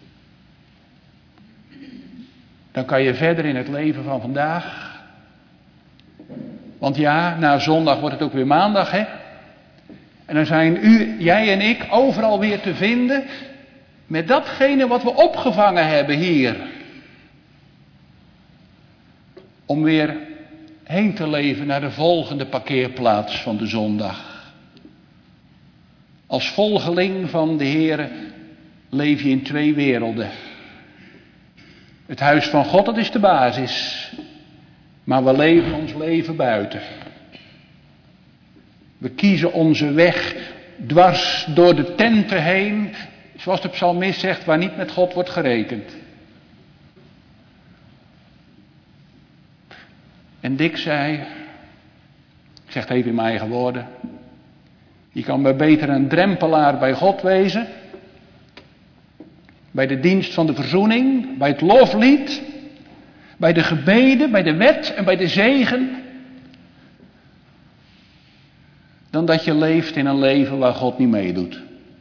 Dan kan je verder in het leven van vandaag. Want ja, na zondag wordt het ook weer maandag, hè? En dan zijn jij en ik overal weer te vinden met datgene wat we opgevangen hebben hier. Om weer heen te leven naar de volgende parkeerplaats van de zondag. Als volgeling van de Heere leef je in twee werelden. Het huis van God, dat is de basis. Maar we leven ons leven buiten. We kiezen onze weg dwars door de tenten heen. Zoals de psalmist zegt, waar niet met God wordt gerekend. En Dick zei, ik zeg het even in mijn eigen woorden. Je kan maar beter een drempelaar bij God wezen. Bij de dienst van de verzoening, bij het loflied, bij de gebeden, bij de wet en bij de zegen. Dan dat je leeft in een leven waar God niet meedoet.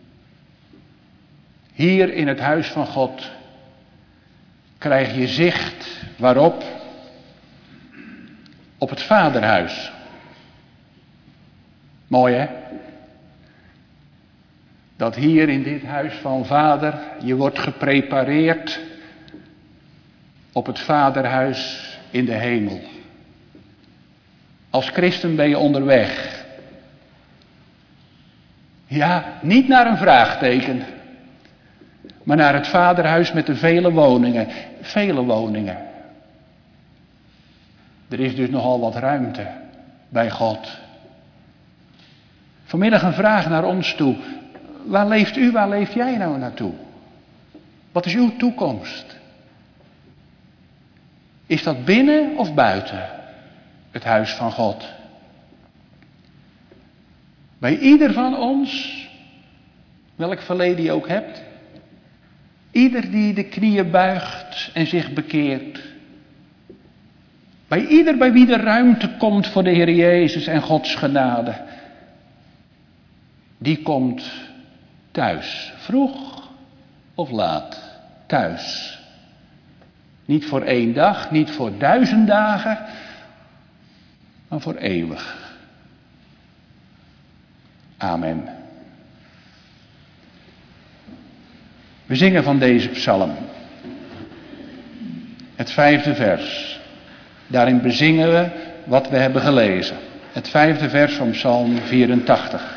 Hier in het huis van God krijg je zicht waarop? Op het Vaderhuis. Mooi hè? Dat hier in dit huis van Vader je wordt geprepareerd op het Vaderhuis in de hemel. Als christen ben je onderweg. Ja, niet naar een vraagteken, maar naar het Vaderhuis met de vele woningen. Vele woningen. Er is dus nogal wat ruimte bij God. Vanmiddag een vraag naar ons toe. Waar leeft u, waar leeft jij nou naartoe? Wat is uw toekomst? Is dat binnen of buiten het huis van God? Bij ieder van ons, welk verleden je ook hebt, ieder die de knieën buigt en zich bekeert, bij ieder bij wie de ruimte komt voor de Heer Jezus en Gods genade, die komt thuis, vroeg of laat, thuis. Niet voor 1 dag, niet voor 1000 dagen, maar voor eeuwig. Amen. We zingen van deze psalm. Het 5e vers. Daarin bezingen we wat we hebben gelezen. Het 5e vers van psalm 84.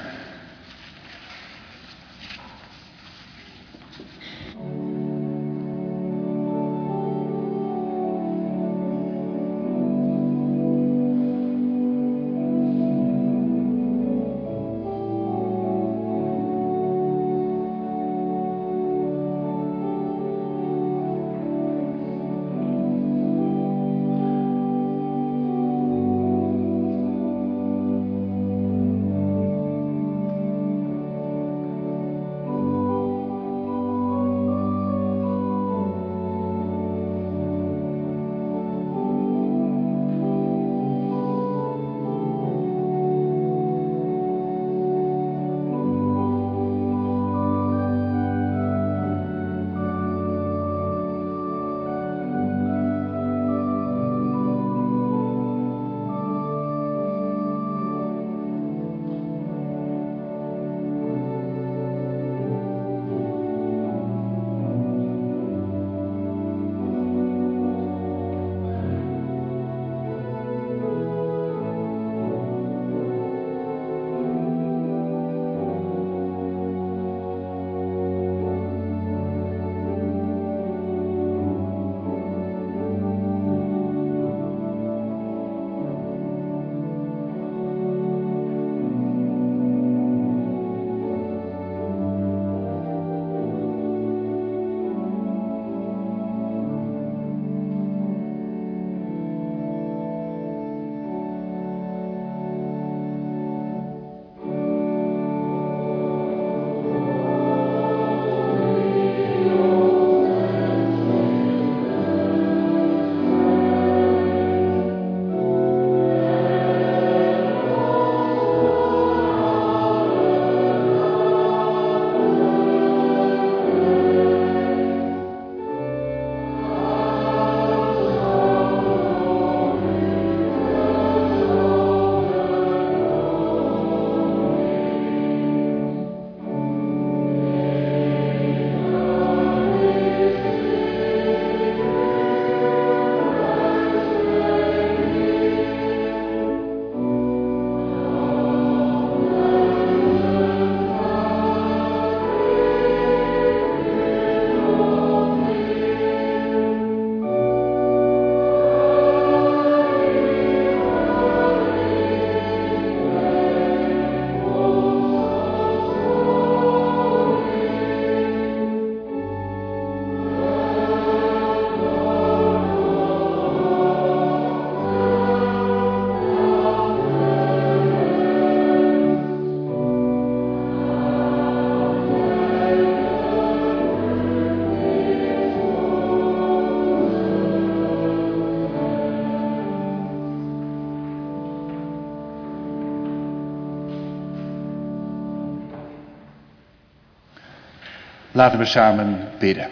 Laten we samen bidden.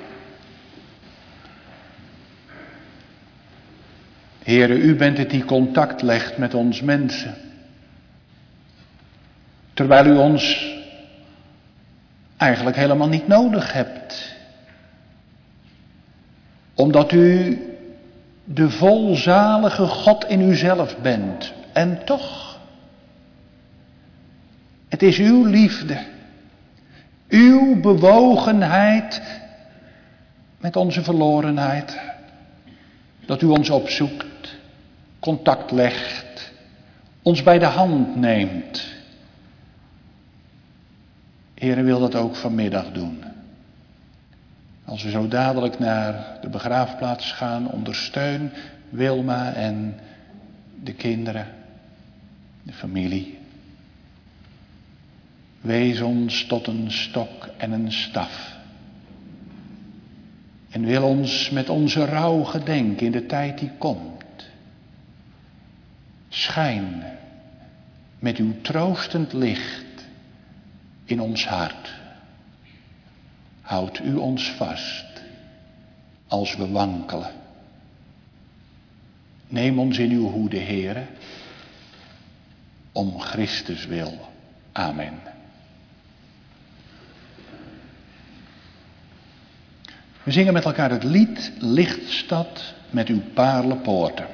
Heere, u bent het die contact legt met ons mensen. Terwijl u ons eigenlijk helemaal niet nodig hebt. Omdat u de volzalige God in uzelf bent. En toch, het is uw liefde, uw bewogenheid met onze verlorenheid, dat u ons opzoekt, contact legt, ons bij de hand neemt. Heere, wil dat ook vanmiddag doen. Als we zo dadelijk naar de begraafplaats gaan, ondersteun Wilma en de kinderen, de familie. Wees ons tot een stok en een staf. En wil ons met onze rouw gedenken in de tijd die komt. Schijn met uw troostend licht in ons hart. Houd u ons vast als we wankelen. Neem ons in uw hoede, Heere, om Christus wil. Amen. We zingen met elkaar het lied Lichtstad met uw paarlenpoorten.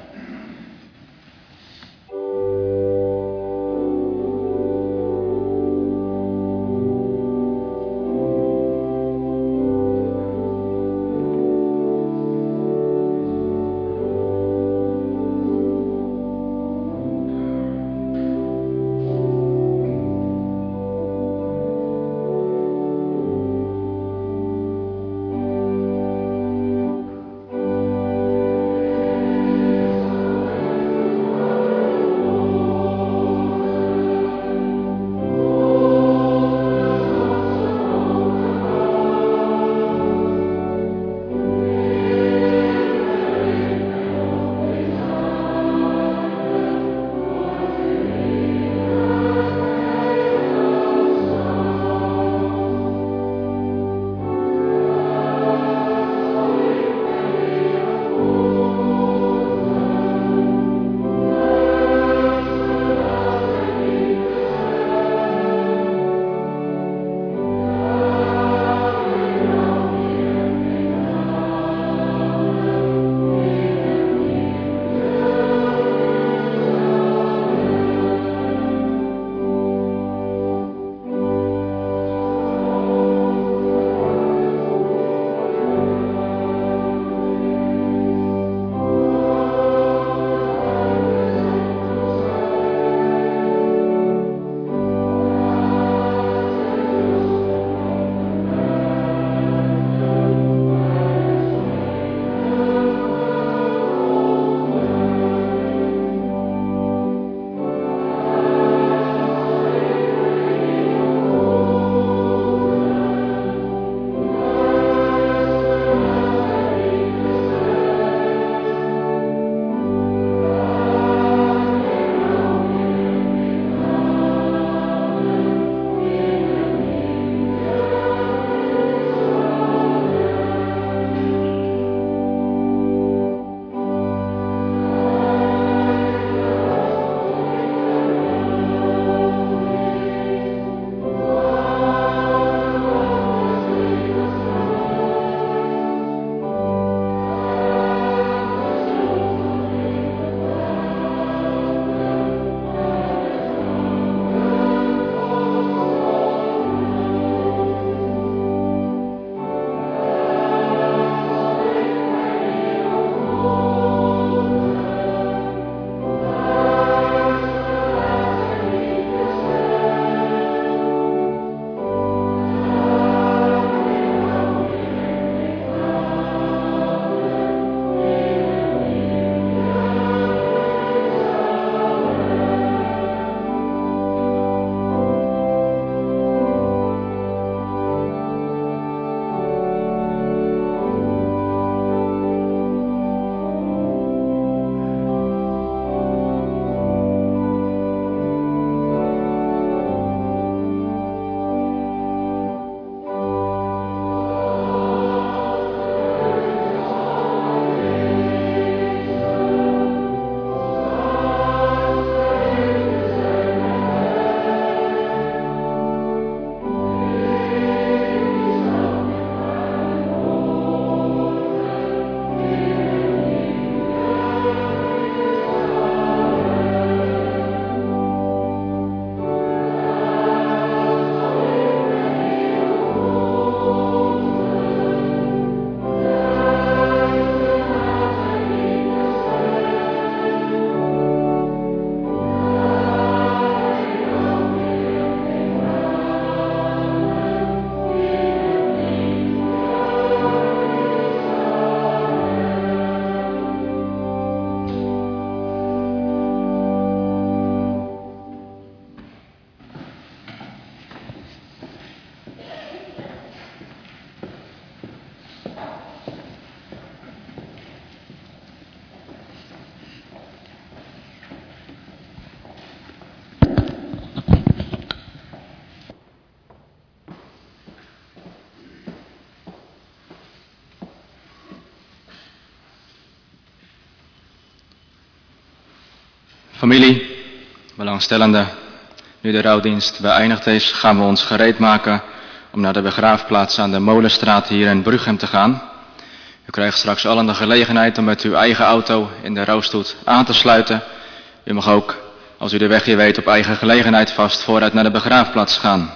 Familie, belangstellenden, nu de rouwdienst beëindigd is, gaan we ons gereed maken om naar de begraafplaats aan de Molenstraat hier in Bruchem te gaan. U krijgt straks allen de gelegenheid om met uw eigen auto in de rouwstoet aan te sluiten. U mag ook, als u de weg hier weet, op eigen gelegenheid vast vooruit naar de begraafplaats gaan.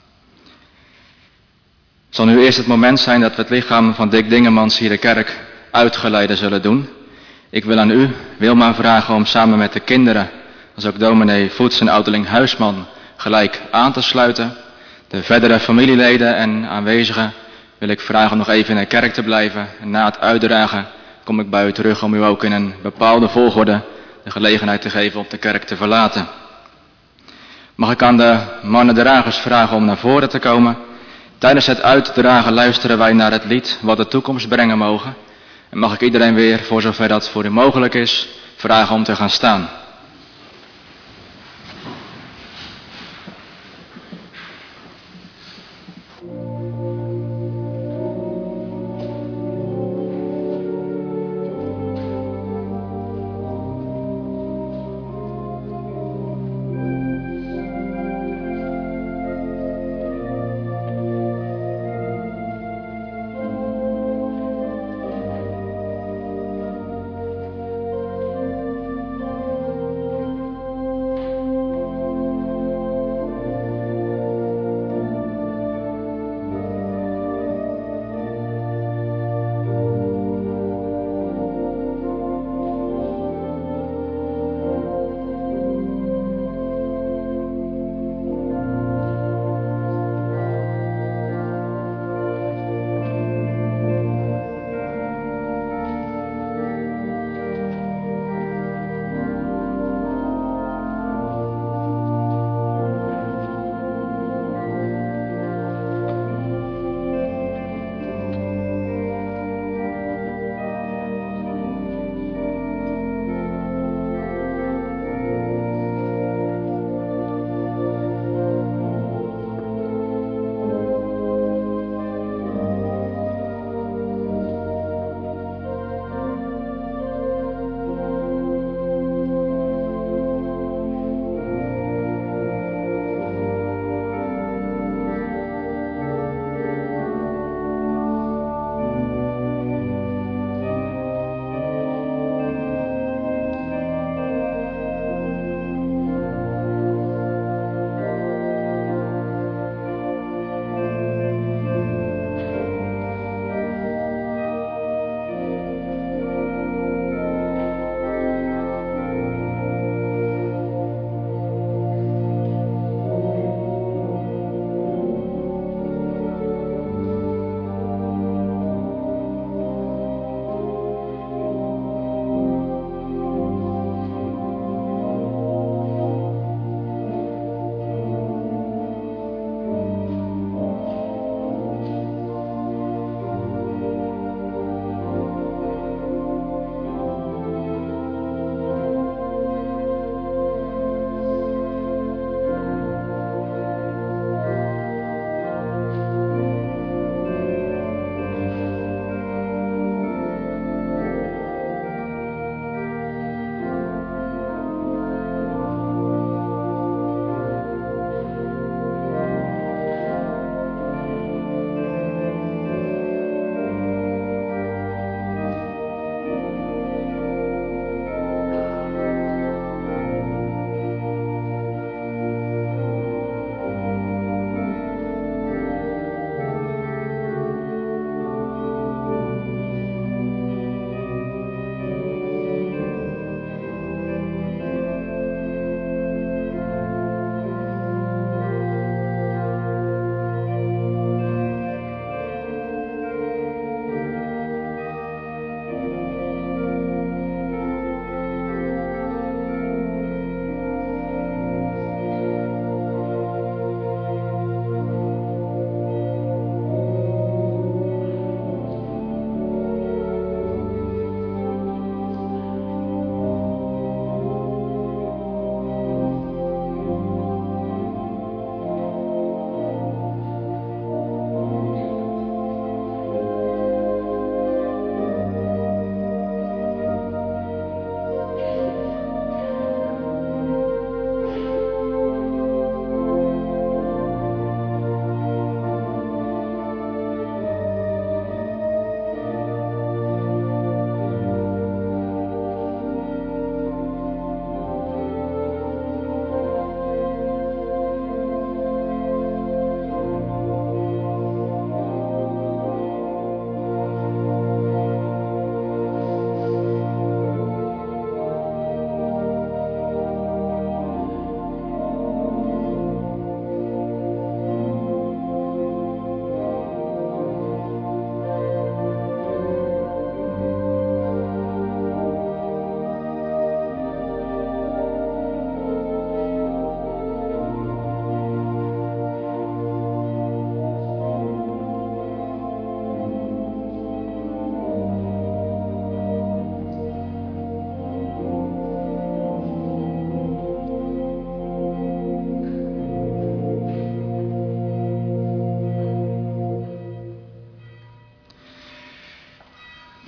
Het zal nu eerst het moment zijn dat we het lichaam van Dick Dingemans hier de kerk uitgeleide zullen doen. Ik wil aan u, Wilma, vragen om samen met de kinderen, als ook dominee Voets en ouderling Huisman, gelijk aan te sluiten. De verdere familieleden en aanwezigen wil ik vragen om nog even in de kerk te blijven. En na het uitdragen kom ik bij u terug om u ook in een bepaalde volgorde de gelegenheid te geven om de kerk te verlaten. Mag ik aan de mannendragers vragen om naar voren te komen? Tijdens het uitdragen luisteren wij naar het lied wat de toekomst brengen mogen. En mag ik iedereen weer, voor zover dat voor u mogelijk is, vragen om te gaan staan.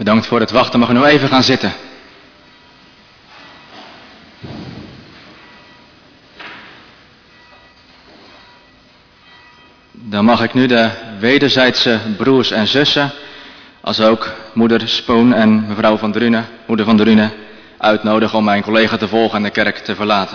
Bedankt voor het wachten. Mag u nu even gaan zitten. Dan mag ik nu de wederzijdse broers en zussen, als ook moeder Spoon en mevrouw van Drunen, moeder van Drunen, uitnodigen om mijn collega te volgen en de kerk te verlaten.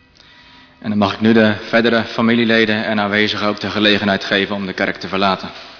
En dan mag ik nu de verdere familieleden en aanwezigen ook de gelegenheid geven om de kerk te verlaten.